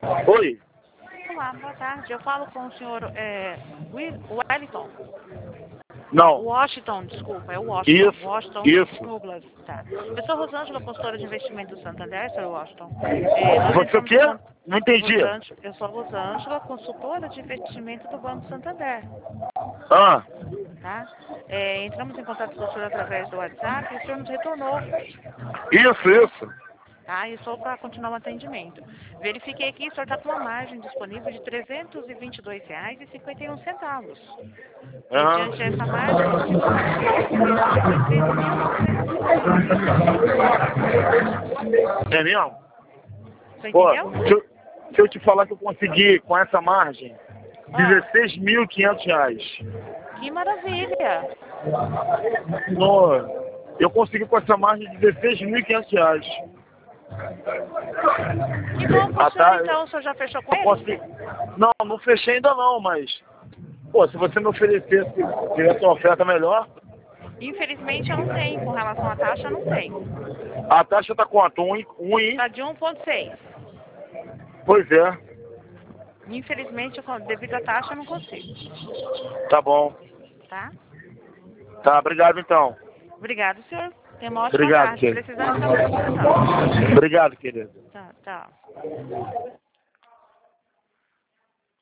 Oi? Olá, boa tarde. Eu falo com o senhor Wellington. Não. Washington, desculpa, é o Washington. Isso. Washington Isso. Douglas, tá. Eu sou Rosângela, consultora de investimento do Santander, senhor Washington. Nós Você o entramos em quê? Não entendi. Eu sou Rosângela, consultora de investimento do Banco Santander, Ah, tá? Entramos em contato com o senhor através do WhatsApp e o senhor nos retornou, isso. tá? E só para continuar o atendimento. Verifiquei aqui, o senhor está com uma margem disponível de R$ 322,51. E Aham. diante dessa margem, nós temos uma de 13.950. É mesmo? Você Pô, entendeu? se eu te falar que eu consegui, com essa margem, Ah, R$ 16.500. que maravilha! No, eu consegui com essa margem R$ 16.500. Que bom pro Ah, senhor, tá. então. O senhor já fechou com Eu ele? consegui. Não fechei ainda não, mas... Pô, se você me oferecesse, tivesse uma oferta melhor, Infelizmente, eu não tenho. Com relação à taxa, eu não tenho. a taxa tá quanto? Está de 1,6. Pois é. Infelizmente, devido à taxa, eu não consigo. Tá bom. Tá? Tá, obrigado então. Obrigado, senhor. Tenha uma ótima Obrigado, tarde. querido. Precisando, estamos à disposição. Obrigado, querido. Tá, tchau.